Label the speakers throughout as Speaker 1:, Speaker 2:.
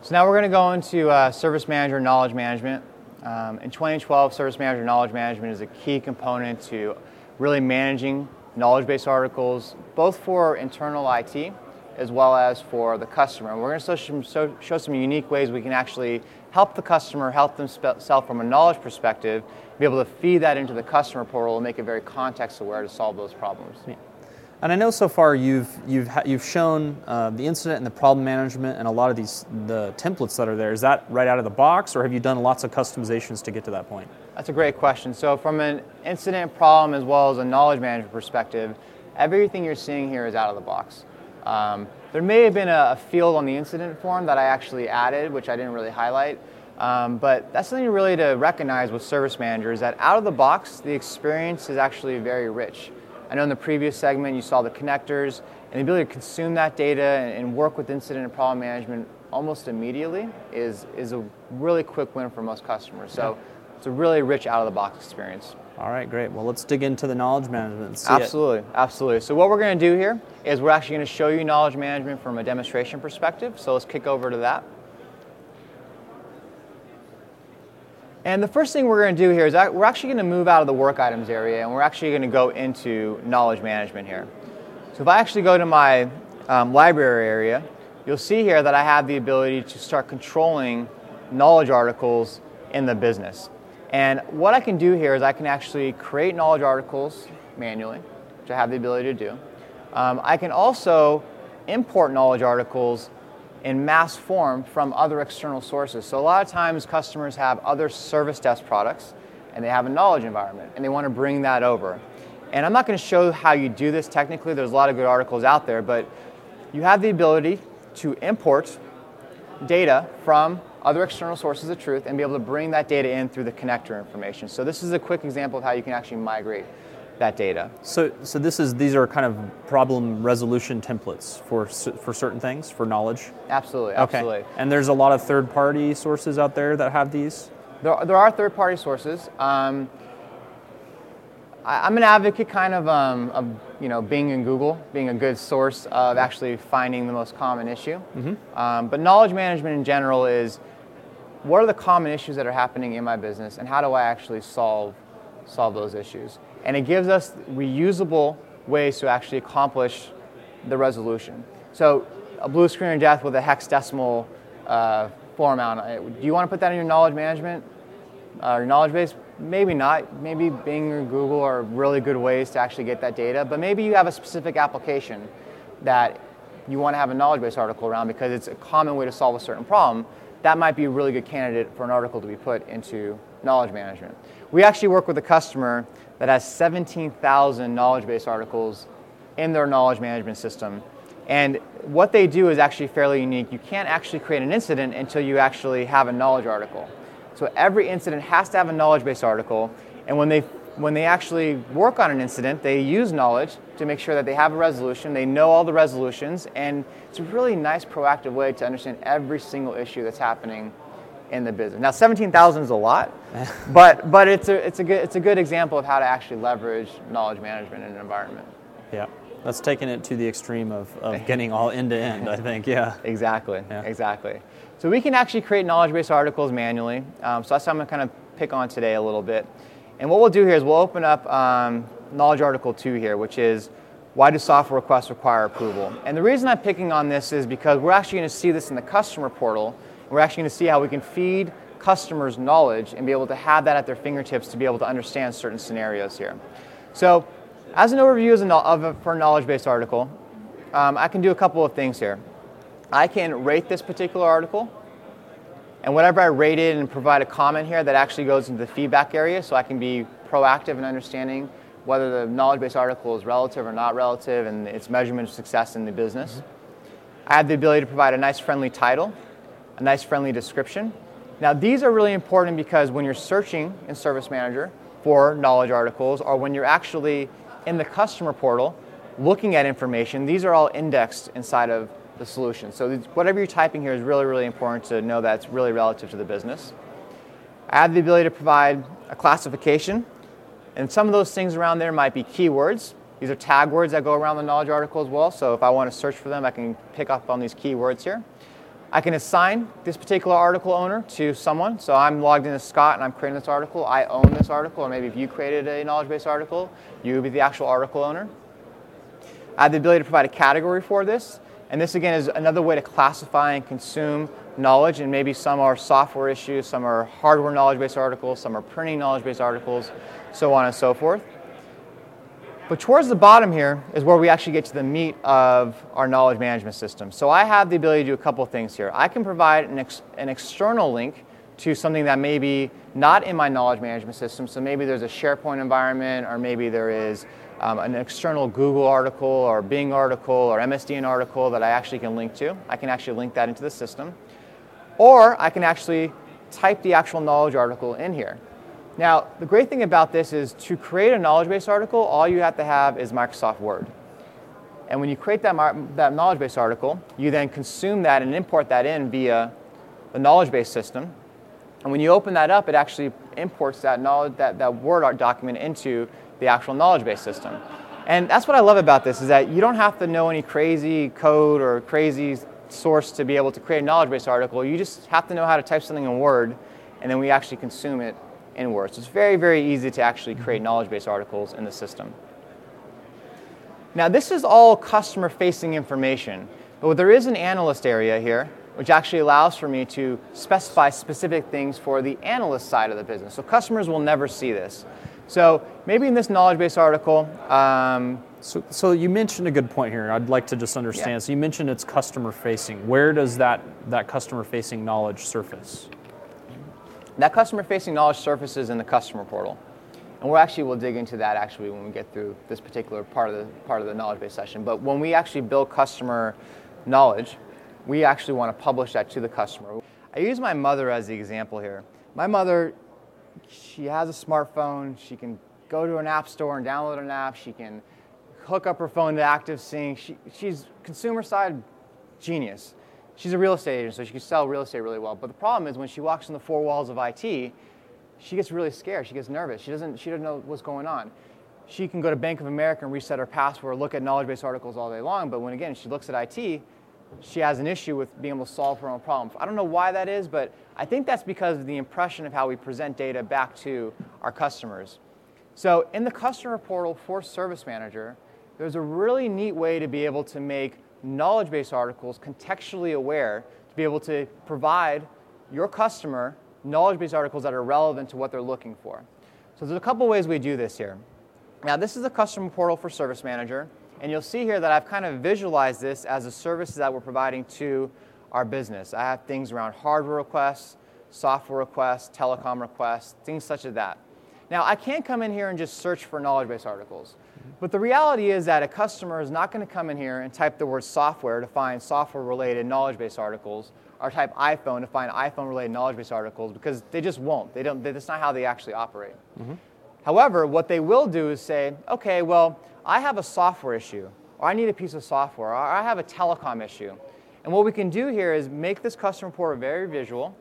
Speaker 1: So now we're going to go into Service Manager Knowledge Management. In 2012, Service Manager Knowledge Management is a key component to really managing knowledge base articles, both for internal IT as well as for the customer. And we're going to show some unique ways we can actually help the customer, help themselves from a knowledge perspective, be able to feed that into the customer portal and make it very context aware to solve those problems.
Speaker 2: Yeah. And I know so far you've shown the incident and the problem management and a lot of the templates that are there. Is that right out of the box, or have you done lots of customizations to get to that point?
Speaker 1: That's a great question. So from an incident, problem, as well as a knowledge management perspective, everything you're seeing here is out of the box. There may have been a field on the incident form that I actually added, which I didn't really highlight. But that's something really to recognize with Service Manager is that out of the box, the experience is actually very rich. I know in the previous segment you saw the connectors, and the ability to consume that data and work with incident and problem management almost immediately is a really quick win for most customers. So it's a really rich out-of-the-box experience.
Speaker 2: All right, great. Well, let's dig into the knowledge management and see
Speaker 1: Absolutely. So what we're going to do here is we're actually going to show you knowledge management from a demonstration perspective. So let's kick over to that. And the first thing we're going to do here is we're actually going to move out of the work items area, and we're actually going to go into knowledge management here. So if I actually go to my library area, you'll see here that I have the ability to start controlling knowledge articles in the business. And what I can do here is I can actually create knowledge articles manually, which I have the ability to do. I can also import knowledge articles in mass form from other external sources. So a lot of times customers have other service desk products and they have a knowledge environment and they want to bring that over. And I'm not going to show how you do this technically. There's a lot of good articles out there, but you have the ability to import data from other external sources of truth and be able to bring that data in through the connector information. So this is a quick example of how you can actually migrate that data.
Speaker 2: So these are kind of problem resolution templates for certain things, for knowledge?
Speaker 1: Absolutely.
Speaker 2: Okay. And there's a lot of third-party sources out there that have these?
Speaker 1: There are third-party sources. I'm an advocate kind of Bing and Google being a good source of actually finding the most common issue. Mm-hmm. But knowledge management in general is, what are the common issues that are happening in my business and how do I actually solve those issues? And it gives us reusable ways to actually accomplish the resolution. So a blue screen of death with a hexadecimal format. Do you want to put that in your knowledge management, your knowledge base? Maybe not. Maybe Bing or Google are really good ways to actually get that data. But maybe you have a specific application that you want to have a knowledge base article around because it's a common way to solve a certain problem. That might be a really good candidate for an article to be put into knowledge management. We actually work with a customer that has 17,000 knowledge base articles in their knowledge management system. And what they do is actually fairly unique. You can't actually create an incident until you actually have a knowledge article. So every incident has to have a knowledge base article. And when they actually work on an incident, they use knowledge to make sure that they have a resolution. They know all the resolutions. And it's a really nice proactive way to understand every single issue that's happening in the business. Now, 17,000 is a lot, but it's a good example of how to actually leverage knowledge management in an environment.
Speaker 2: Yeah, that's taking it to the extreme of getting all end to end, I think. Yeah.
Speaker 1: Exactly. So we can actually create knowledge base articles manually. So that's what I'm going to kind of pick on today a little bit. And what we'll do here is we'll open up knowledge article 2 here, which is why do software requests require approval? And the reason I'm picking on this is because we're actually going to see this in the customer portal. We're actually going to see how we can feed customers knowledge and be able to have that at their fingertips to be able to understand certain scenarios here. So as an overview for a knowledge-based article, I can do a couple of things here. I can rate this particular article, and whenever I rate it and provide a comment here, that actually goes into the feedback area, so I can be proactive in understanding whether the knowledge-based article is relative or not relative and its measurement of success in the business. Mm-hmm. I have the ability to provide a nice friendly title, a nice friendly description. Now these are really important because when you're searching in Service Manager for knowledge articles or when you're actually in the customer portal looking at information, these are all indexed inside of the solution. So whatever you're typing here is really, really important to know that it's really relative to the business. I have the ability to provide a classification, and some of those things around there might be keywords. These are tag words that go around the knowledge article as well, so if I want to search for them, I can pick up on these keywords here. I can assign this particular article owner to someone. So I'm logged in as Scott and I'm creating this article. I own this article, or maybe if you created a knowledge base article, you would be the actual article owner. I have the ability to provide a category for this. And this, again, is another way to classify and consume knowledge. And maybe some are software issues, some are hardware knowledge base articles, some are printing knowledge base articles, so on and so forth. But towards the bottom here is where we actually get to the meat of our knowledge management system. So I have the ability to do a couple of things here. I can provide an external link to something that may be not in my knowledge management system. So maybe there's a SharePoint environment, or maybe there is an external Google article or Bing article or MSDN article that I actually can link to. I can actually link that into the system. Or I can actually type the actual knowledge article in here. Now, the great thing about this is to create a knowledge base article, all you have to have is Microsoft Word. And when you create that knowledge base article, you then consume that and import that in via the knowledge base system. And when you open that up, it actually imports that Word document into the actual knowledge base system. And that's what I love about this, is that you don't have to know any crazy code or crazy source to be able to create a knowledge base article. You just have to know how to type something in Word, and then we actually consume it in Word. So it's very, very easy to actually create knowledge base articles in the system. Now, this is all customer-facing information, but there is an analyst area here, which actually allows for me to specify specific things for the analyst side of the business. So customers will never see this. So maybe in this knowledge base article,
Speaker 2: So you mentioned a good point here. I'd like to just understand.
Speaker 1: Yeah.
Speaker 2: So you mentioned it's customer-facing. Where does that customer-facing knowledge surface?
Speaker 1: that customer-facing knowledge surfaces in the customer portal. And we'll dig into that actually when we get through this particular part of the knowledge base session. But when we actually build customer knowledge, we actually want to publish that to the customer. I use my mother as the example here. My mother, she has a smartphone. She can go to an app store and download an app. She can hook up her phone to ActiveSync. She's consumer side genius. She's a real estate agent, so she can sell real estate really well. But the problem is when she walks in the four walls of IT, she gets really scared. She gets nervous. She doesn't know what's going on. She can go to Bank of America and reset her password, look at knowledge base articles all day long. But when, again, she looks at IT, she has an issue with being able to solve her own problems. I don't know why that is, but I think that's because of the impression of how we present data back to our customers. So in the customer portal for Service Manager, there's a really neat way to be able to make knowledge base articles contextually aware, to be able to provide your customer knowledge base articles that are relevant to what they're looking for. So there's a couple ways we do this here. Now this is the customer portal for Service Manager, and you'll see here that I've kind of visualized this as the services that we're providing to our business. I have things around hardware requests, software requests, telecom requests, things such as that. Now I can't come in here and just search for knowledge base articles. But the reality is that a customer is not going to come in here and type the word software to find software-related knowledge base articles, or type iPhone to find iPhone-related knowledge base articles, because they just won't. That's not how they actually operate. Mm-hmm. However, what they will do is say, okay, well, I have a software issue, or I need a piece of software, or I have a telecom issue. And what we can do here is make this customer portal very visual,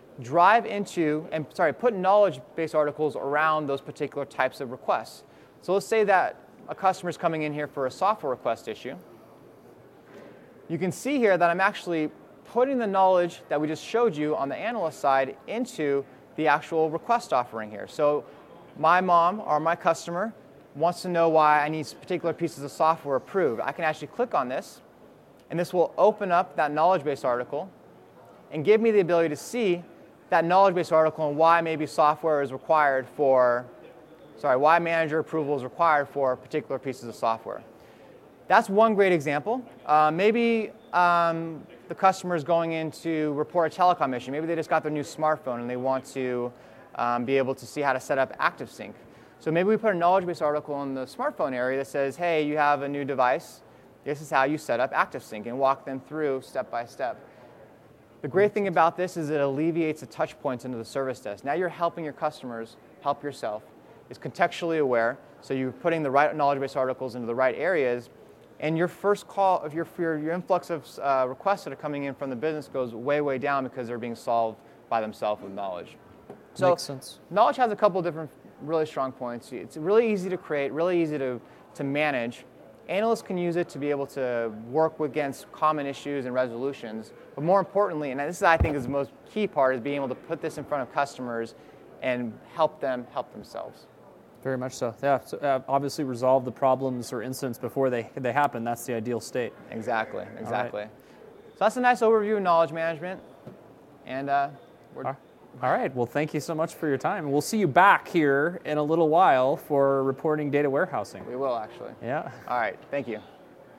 Speaker 1: put knowledge base articles around those particular types of requests. So let's say that a customer is coming in here for a software request issue. You can see here that I'm actually putting the knowledge that we just showed you on the analyst side into the actual request offering here. So my mom or my customer wants to know why I need particular pieces of software approved. I can actually click on this, and this will open up that knowledge base article and give me the ability to see that knowledge base article and why maybe software is required why manager approval is required for particular pieces of software. That's one great example. Maybe the customer is going in to report a telecom issue. Maybe they just got their new smartphone and they want to be able to see how to set up ActiveSync. So maybe we put a knowledge base article in the smartphone area that says, hey, you have a new device. This is how you set up ActiveSync, and walk them through step by step. The great thing about this is it alleviates the touch points into the service desk. Now you're helping your customers help yourself. It's contextually aware, so you're putting the right knowledge base articles into the right areas, and your first call, if your influx of requests that are coming in from the business goes way, way down because they're being solved by themselves with knowledge. So
Speaker 2: makes sense.
Speaker 1: Knowledge has a couple different really strong points. It's really easy to create, really easy to manage, Analysts can use it to be able to work against common issues and resolutions. But more importantly, and this is, I think, is the most key part, is being able to put this in front of customers and help them help themselves.
Speaker 2: Very much so. Yeah. So, obviously, resolve the problems or incidents before they happen. That's the ideal state.
Speaker 1: Exactly. So that's a nice overview of knowledge management. And we're...
Speaker 2: All right. Well, thank you so much for your time. We'll see you back here in a little while for reporting data warehousing.
Speaker 1: We will, actually.
Speaker 2: Yeah.
Speaker 1: All right. Thank you.